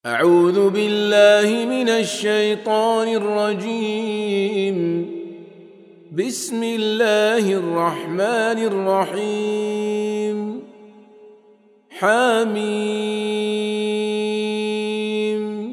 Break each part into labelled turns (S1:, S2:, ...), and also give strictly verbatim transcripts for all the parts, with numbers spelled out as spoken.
S1: أعوذ بالله من الشيطان الرجيم. بسم الله الرحمن الرحيم. حميم.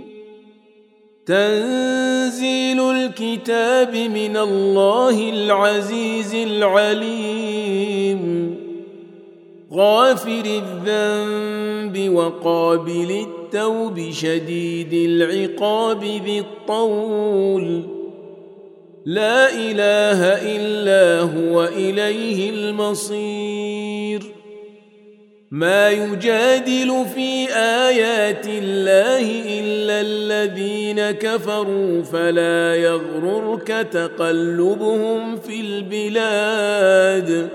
S1: تنزيل الكتاب من الله العزيز العليم. غافر الذنب وقابل التوب شديد العقاب ذي الطول. لا إله إلا هو إليه المصير. ما يجادل في آيات الله إلا الذين كفروا فلا يغررك تقلبهم في البلاد.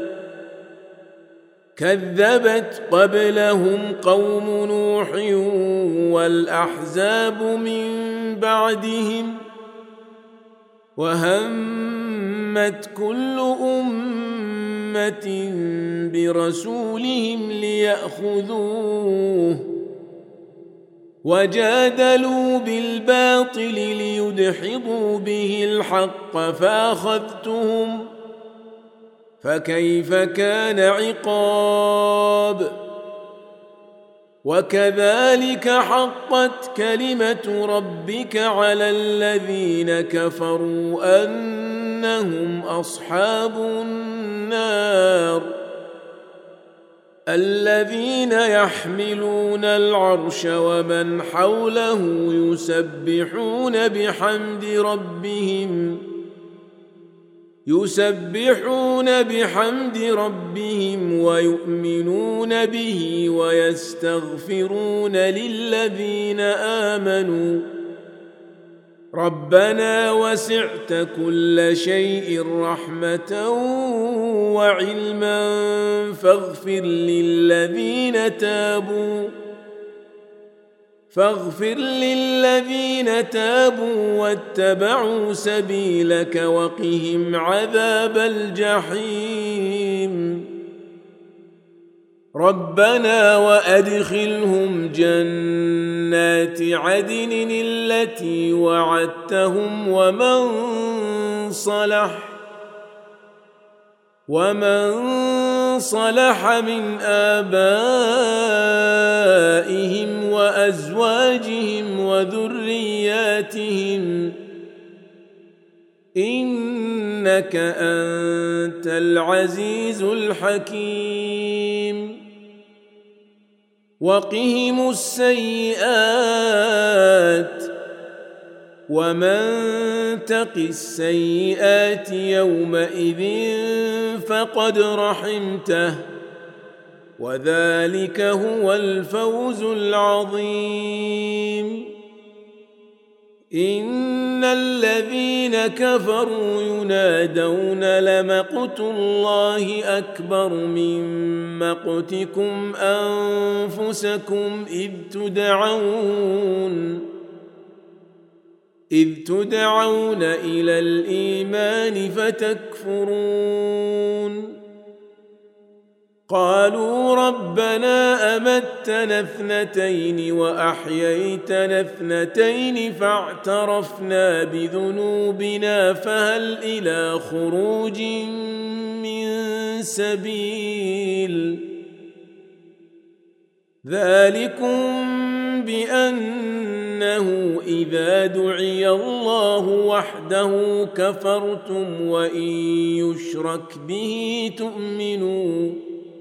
S1: كذبت قبلهم قوم نوح والأحزاب من بعدهم وهمت كل أمة برسولهم ليأخذوه وجادلوا بالباطل ليدحضوا به الحق فأخذتهم فكيف كان عقاب. وكذلك حقت كلمة ربك على الذين كفروا أنهم أصحاب النار. الذين يحملون العرش ومن حوله يسبحون بحمد ربهم يسبحون بحمد ربهم ويؤمنون به ويستغفرون للذين آمنوا ربنا وسعت كل شيء رحمة وعلما فاغفر للذين تابوا فاغفر للذين تابوا واتبعوا سبيلك وقهم عذاب الجحيم. ربنا وأدخلهم جنات عدن التي وعدتهم ومن صلح ومن صلح من آبائهم وأزواجهم وذرياتهم إنك أنت العزيز الحكيم. وقهم السيئات ومن تق السيئات يومئذ فقد رحمته وذلك هو الفوز العظيم. إن الذين كفروا ينادون لمقت الله أكبر من مقتكم أنفسكم إذ تدعون إذ تدعون إلى الإيمان فتكفرون. قالوا ربنا أمتنا اثنتين وأحييتنا اثنتين فاعترفنا بذنوبنا فهل إلى خروج من سبيل. ذلكم بأنه إذا دعي الله وحده كفرتم وإن يشرك به تؤمنوا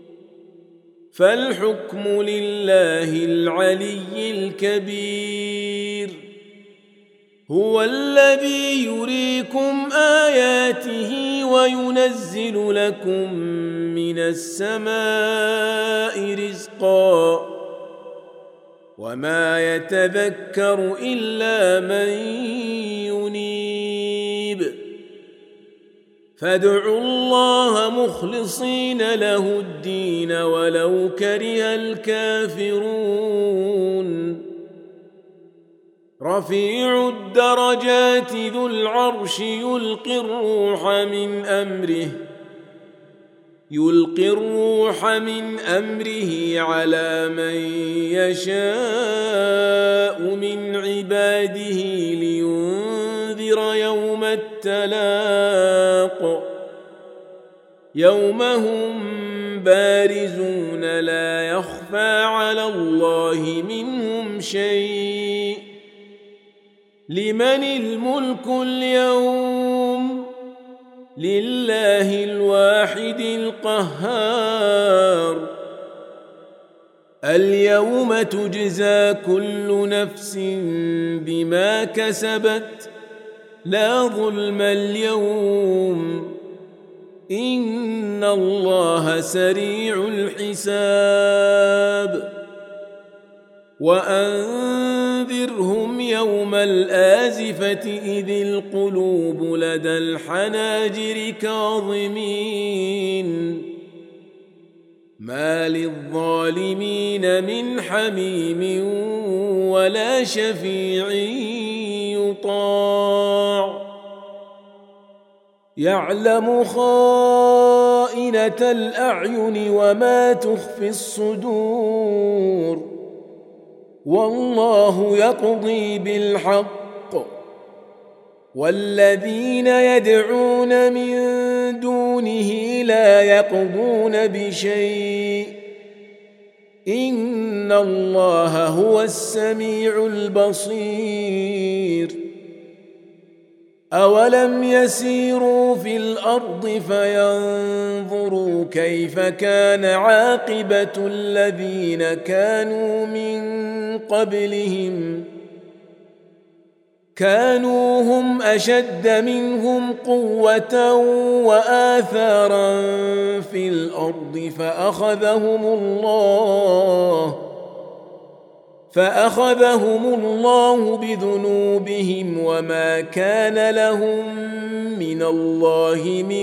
S1: فالحكم لله العلي الكبير. هو الذي يريكم آياته وينزل لكم من السماء رزقا وما يتذكر إلا من ينيب. فادعوا الله مخلصين له الدين ولو كره الكافرون. رفيع الدرجات ذو العرش يلقي الروح من أمره يلقي الروح من أمره على من يشاء من عباده لينذر يوم التلاق يوم هم بارزون لا يخفى على الله منهم شيء لمن الملك اليوم لله الواحد القهار اليوم تجزى كل نفس بما كسبت لا ظلم اليوم إن الله سريع الحساب وأنذرهم يوم الآزفة إذ القلوب لدى الحناجر كاظمين ما للظالمين من حميم ولا شفيع يطاع يعلم خائنة الأعين وما تخفي الصدور والله يقضي بالحق والذين يدعون من دونه لا يقضون بشيء إن الله هو السميع البصير أولم يسيروا في الأرض فينظروا كيف كان عاقبة الذين كانوا من قبلهم كانوا هم أشد منهم قوة وآثارا في الأرض فأخذهم الله فأخذهم الله بذنوبهم وما كان لهم من الله من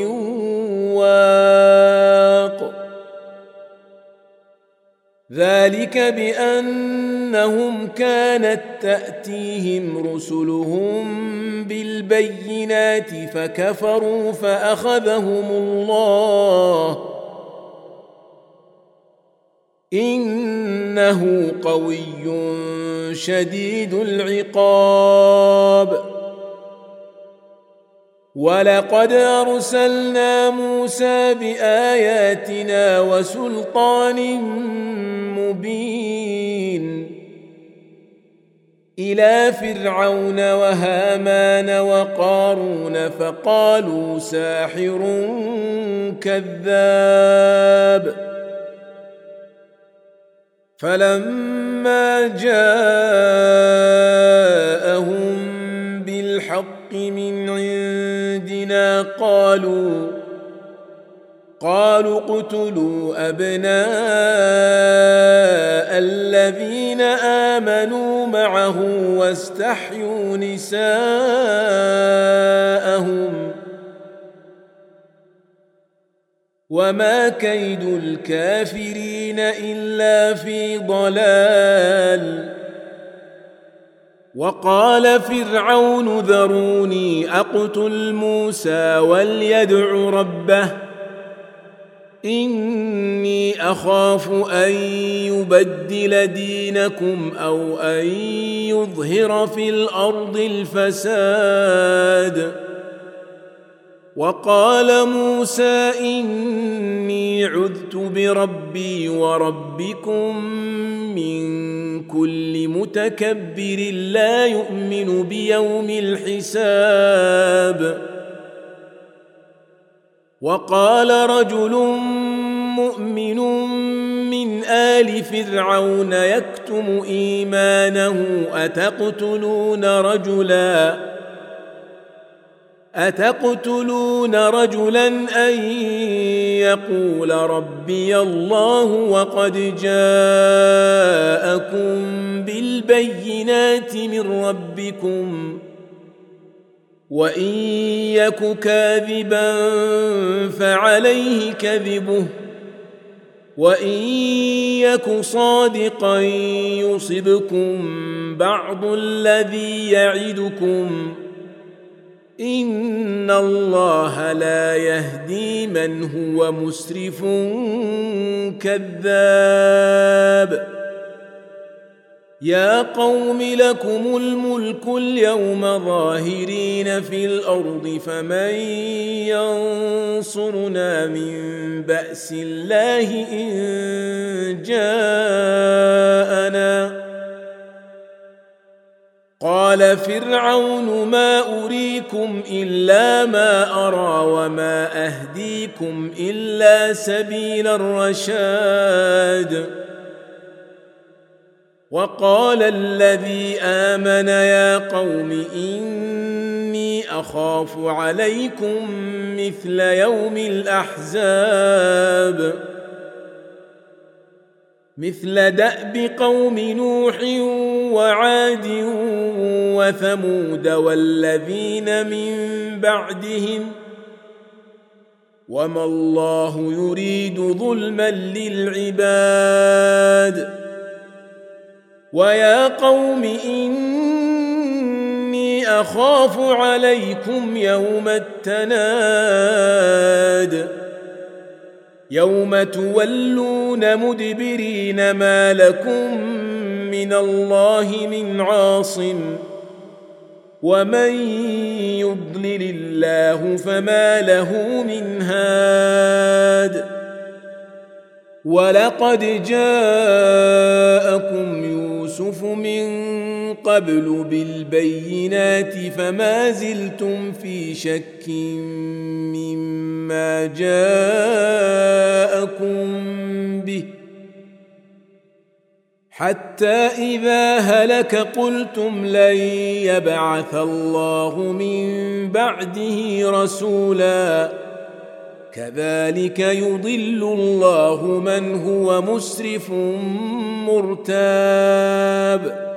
S1: واق ذلك بأنهم كانت تأتيهم رسلهم بالبينات فكفروا فأخذهم الله إنه قوي شديد العقاب ولقد أرسلنا موسى بآياتنا وسلطان مبين إلى فرعون وهامان وقارون فقالوا ساحر كذاب فلما جاءهم بالحق من عندنا قالوا قالوا اقتلوا أبناء الذين آمنوا معه واستحيوا نساءهم وما كيد الكافرين إلا في ضلال وقال فرعون ذروني أقتل موسى وليدع ربه إني أخاف أن يبدل دينكم أو أن يظهر في الأرض الفساد وقال موسى إني عذت بربي وربكم من كل متكبر لا يؤمن بيوم الحساب وقال رجل مؤمن من آل فرعون يكتم إيمانه أتقتلون رجلا أتقتلون رجلا أن يقول ربي الله وقد جاءكم بالبينات من ربكم وإن يك كاذبا فعليه كذبه وإن يك صادقا يصبكم بعض الذي يعدكم إن الله لا يهدي من هو مسرف كذاب. يا قوم لكم الملك اليوم ظاهرين في الأرض فمن ينصرنا من بأس الله إن جاءنا. قال فرعون ما أريكم إلا ما أرى وما أهديكم إلا سبيل الرشاد. وقال الذي آمن يا قوم إني أخاف عليكم مثل يوم الأحزاب مثل دأب قوم نوح وعاد وثمود والذين من بعدهم وما الله يريد ظلما للعباد. ويا قوم إني أخاف عليكم يوم التناد يوم تولون مدبرين ما لكم من الله من عاصم ومن يضلل الله فما له من هاد. ولقد جاءكم يوسف من قبل بالبينات فما زلتم في شك مما جاءكم به حتى إذا هلك قلتم لن يبعث الله من بعده رسولا كذلك يضل الله من هو مسرف مرتاب.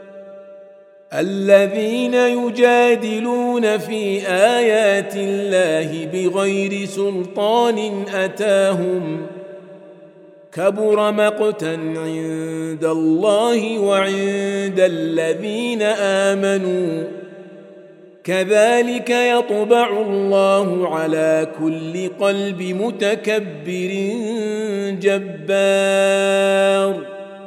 S1: الذين يجادلون في آيات الله بغير سلطان أتاهم كبر مقتا عند الله وعند الذين آمنوا كذلك يطبع الله على كل قلب متكبر جبار.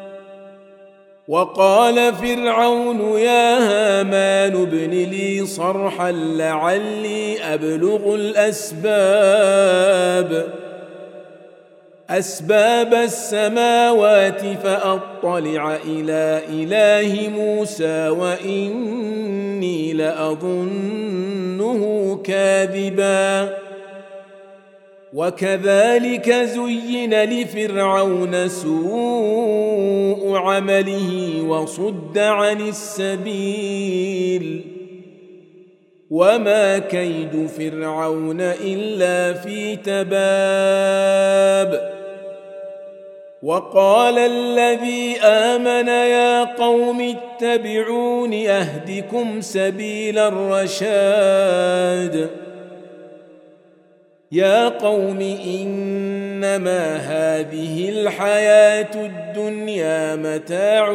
S1: وقال فرعون يا هامان ابن لي صرحا لعلي أبلغ الأسباب أسباب السماوات فأطلع إلى إله موسى وإني لأظنه كاذبا. وكذلك زين لفرعون سوء عمله وصد عن السبيل وما كيد فرعون إلا في تباب. وقال الذي آمن يا قوم اتبعون أهدكم سبيل الرشاد. يا قوم إنما هذه الحياة الدنيا متاع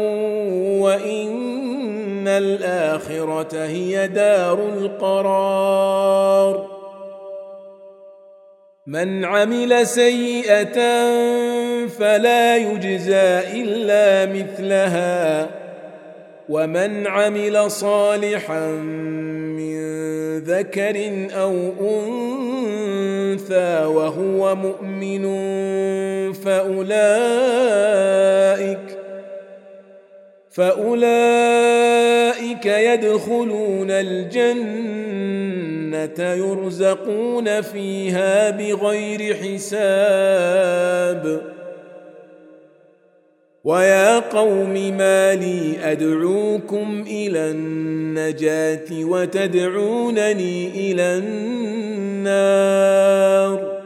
S1: وإن الآخرة هي دار القرار. من عمل سيئة فلا يجزى إلا مثلها ومن عمل صالحا من ذكر أو أنثى وهو مؤمن فأولئك فأولئك يدخلون الجنة يرزقون فيها بغير حساب. ويا قوم ما لي أدعوكم إلى النجاة وتدعونني إلى النار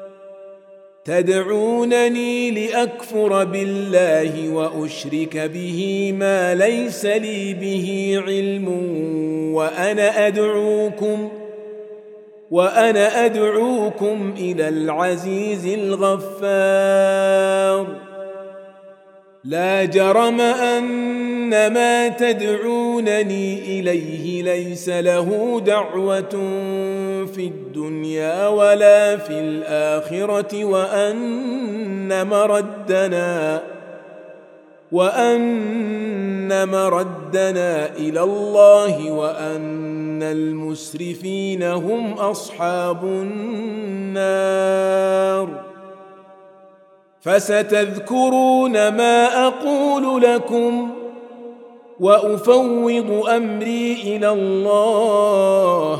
S1: تدعونني لأكفر بالله وأشرك به ما ليس لي به علم وأنا أدعوكم وأنا أدعوكم إلى العزيز الغفار. لا جرم أن ما تدعونني إليه ليس له دعوة في الدنيا ولا في الآخرة وأن مردنا وأن مردنا إلى الله وأن المسرفين هم أصحاب النار. فستذكرون ما أقول لكم وأفوض أمري إلى الله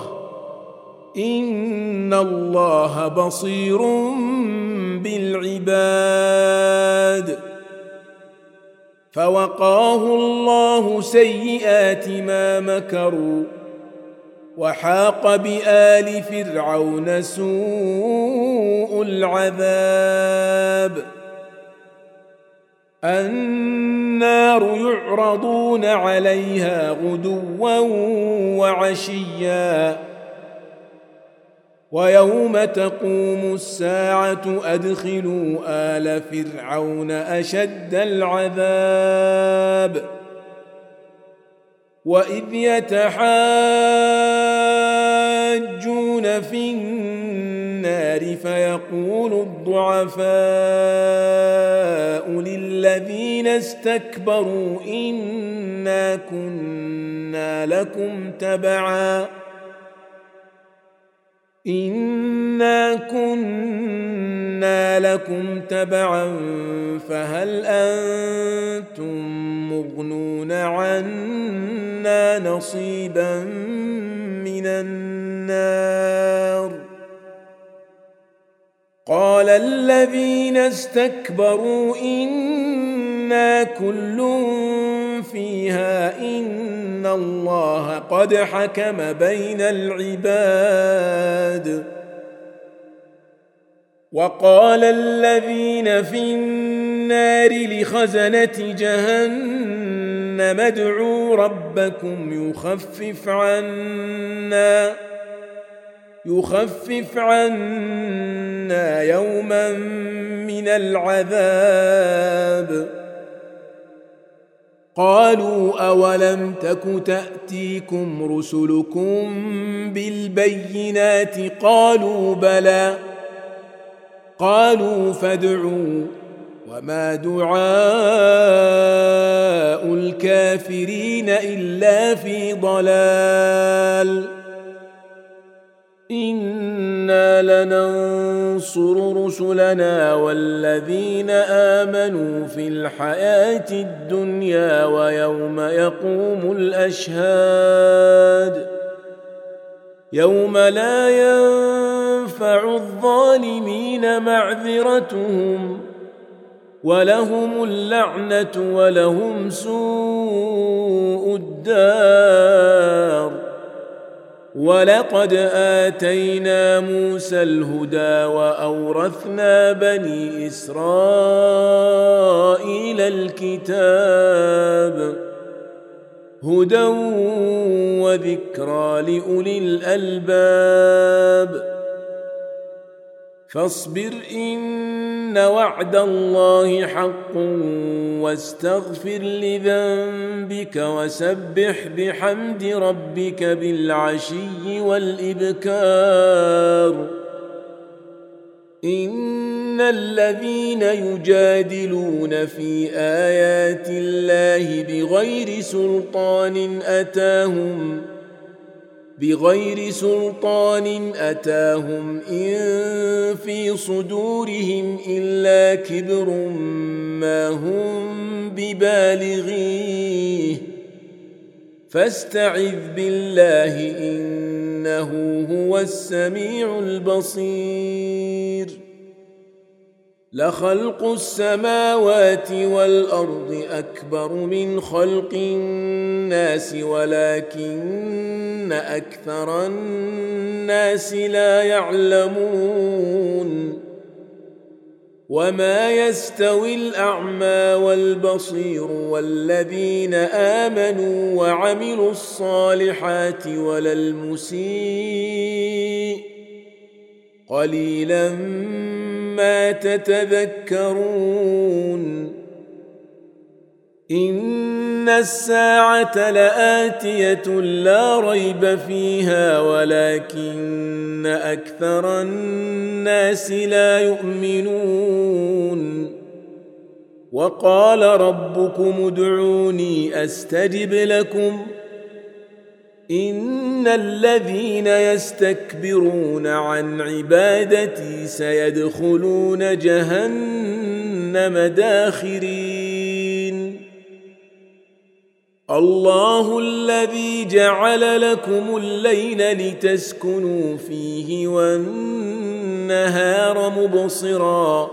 S1: إن الله بصير بالعباد. فوقاه الله سيئات ما مكروا وحاق بآل فرعون سوء العذاب. النار يعرضون عليها غدوا وعشيا ويوم تقوم الساعة أدخلوا آل فرعون أشد العذاب. وإذ يتحاجون في النار فيقول الضعفاء للذين استكبروا إنا كنا لكم تبعا إنا كنا لكم تبعا فهل أنتم مغنون عنا نصيبا من النار. قال الذين استكبروا إنا كل فيها إن الله قد حكم بين العباد. وقال الذين في النار لخزنة جهنم ادعوا ربكم يخفف عنا يخفف عنا يوما من العذاب. قالوا أولم تك تأتيكم رسلكم بالبينات قالوا بلى قالوا فادعوا وما دعاء الكافرين إلا في ضلال. إنا لننصر رسلنا والذين آمنوا في الحياة الدنيا ويوم يقوم الأشهاد يوم لا ينفع الظالمين معذرتهم ولهم اللعنة ولهم سوء الدار. ولقد آتينا موسى الهدى وأورثنا بني إسرائيل الكتاب هدى وذكرى لأولي الألباب. فاصبر إن وعد الله حق واستغفر لذنبك وسبح بحمد ربك بالعشي والإبكار. إن الذين يجادلون في آيات الله بغير سلطان أتاهم بغير سلطان أتاهم إن في صدورهم إلا كبر ما هم ببالغيه فاستعذ بالله إنه هو السميع البصير. لخلق السماوات والأرض أكبر من خلق الناس ولكن أكثر الناس لا يعلمون. وما يستوي الأعمى والبصير والذين آمنوا وعملوا الصالحات ولا المسيء قليلا ما تتذكرون. إن الساعة لآتية لا ريب فيها ولكن أكثر الناس لا يؤمنون وقال ربكم ادعوني أستجب لكم إن الذين يستكبرون عن عبادتي سيدخلون جهنم داخرين الله الذي جعل لكم الليل لتسكنوا فيه والنهار مبصرا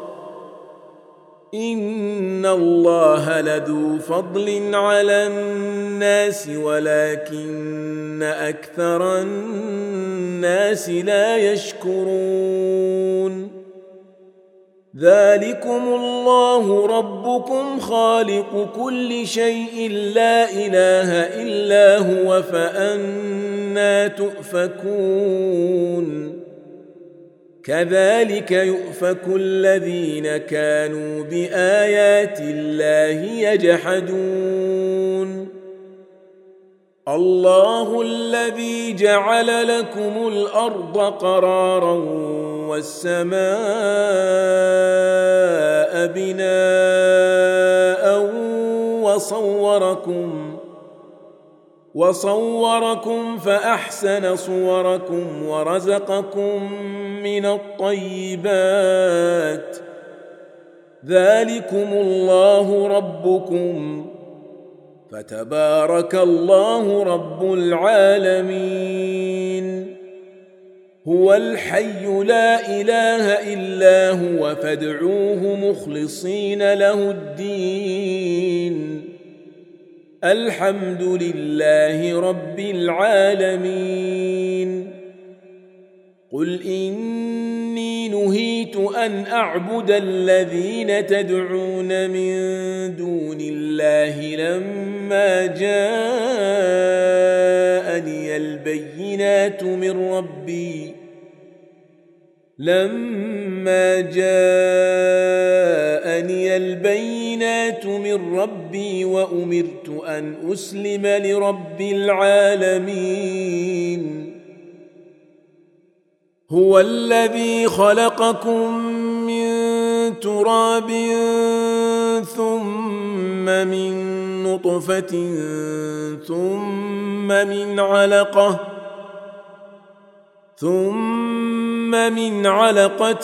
S1: إن الله لذو فضل على الناس ولكن أكثر الناس لا يشكرون ذلكم الله ربكم خالق كل شيء لا إله إلا هو فأنى تؤفكون كذلك يؤفك الذين كانوا بآيات الله يجحدون الله الذي جعل لكم الأرض قرارا والسماء بناء وصوركم وصوركم فأحسن صوركم ورزقكم من الطيبات ذلكم الله ربكم فتبارك الله رب العالمين هو الحي لا إله إلا هو فادعوه مخلصين له الدين الحمد لله رب العالمين قل إني نهيت أن أعبد الذين تدعون من دون الله لما جاءني البينات من ربي لما جاءني البينات من ربي وأمرت أن أسلم لرب العالمين هو الذي خلقكم من تراب ثم من نطفة ثم من علقة ثم من علقة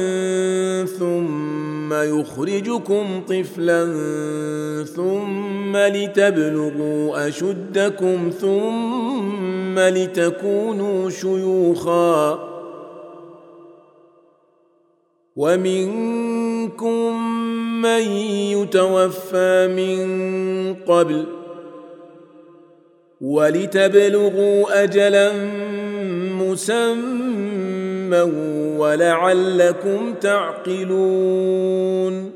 S1: ثم يخرجكم طفلا ثم لتبلغوا أشدكم ثم لتكونوا شيوخا ومنكم من يتوفى من قبل ولتبلغوا أجلا مسمى ولعلكم تعقلون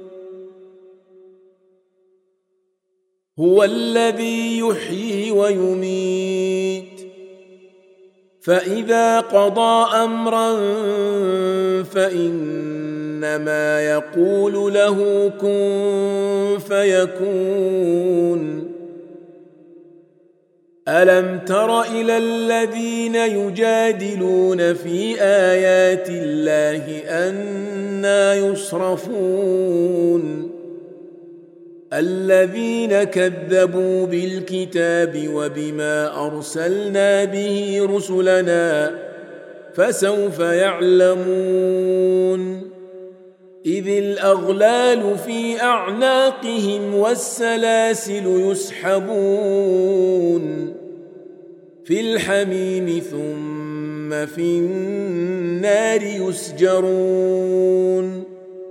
S1: هو الذي يحيي ويميت فإذا قضى أمرا فإنما يقول له كن فيكون ألم تر إلى الذين يجادلون في آيات الله أنى يصرفون الذين كذبوا بالكتاب وبما أرسلنا به رسلنا فسوف يعلمون إذ الأغلال في أعناقهم والسلاسل يسحبون في الحميم ثم في النار يسجرون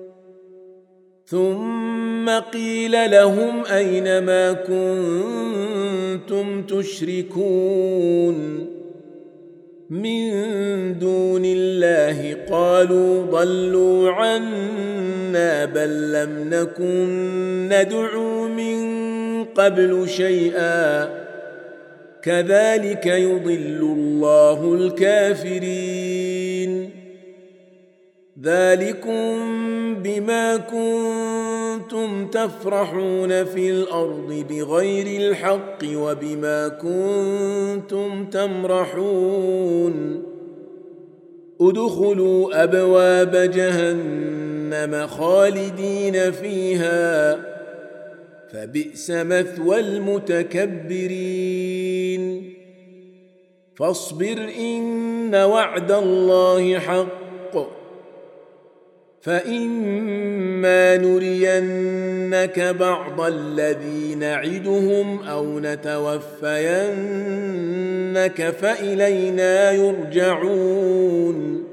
S1: ثم قيل لهم أين ما كنتم تشركون من دون الله قالوا ضلوا عنا بل لم نكن ندعو من قبل شيئا كذلك يضل الله الكافرين ذلكم بما كنتم كنتم تفرحون في الأرض بغير الحق وبما كنتم تمرحون ادخلوا أبواب جهنم خالدين فيها فبئس مثوى المتكبرين فاصبر إن وعد الله حق فإما نرينك بعض الذي نعدهم أو نتوفينك فإلينا يرجعون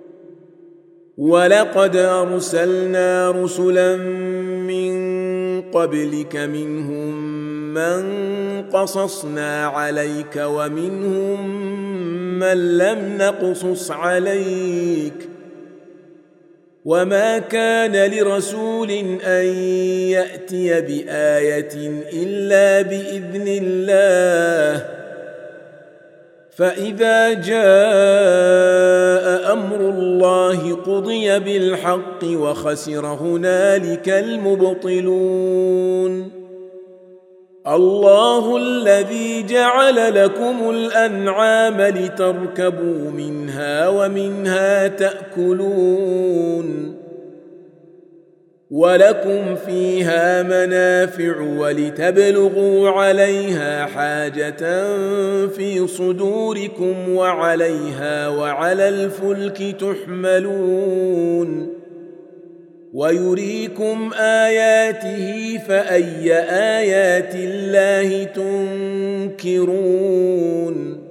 S1: ولقد أرسلنا رسلا من قبلك منهم من قصصنا عليك ومنهم من لم نقصص عليك وما كان لرسول أن يأتي بآية إلا بإذن الله فإذا جاء أمر الله قضي بالحق وخسر هنالك المبطلون الله الذي جعل لكم الأنعام لتركبوا منها ومنها تأكلون ولكم فيها منافع ولتبلغوا عليها حاجة في صدوركم وعليها وعلى الفلك تحملون ويريكم آياته فأي آيات الله تنكرون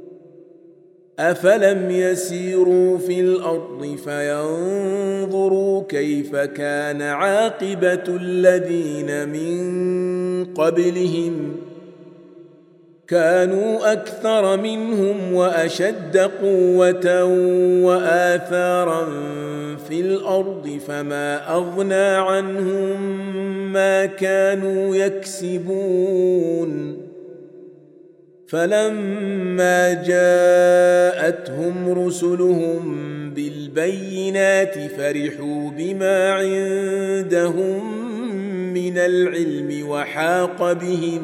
S1: أفلم يسيروا في الأرض فينظروا كيف كان عاقبة الذين من قبلهم كانوا أكثر منهم وأشد قوة وآثارا في الأرض فما أغنى عنهم ما كانوا يكسبون فلما جاءتهم رسلهم بالبينات فرحوا بما عندهم من العلم وحاق بهم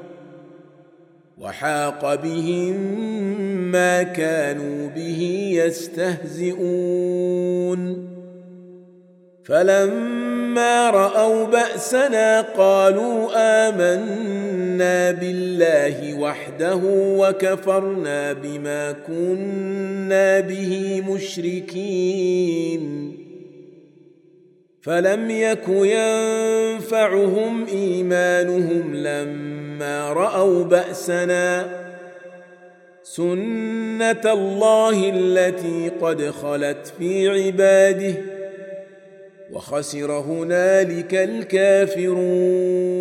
S1: وحاق بهم ما كانوا به يستهزئون فلما رأوا بأسنا قالوا آمنا بالله وحده وكفرنا بما كنا به مشركين فلم يك ينفعهم إيمانهم لما رأوا بأسنا سنة الله التي قد خلت في عباده وخسر هنالك الكافرون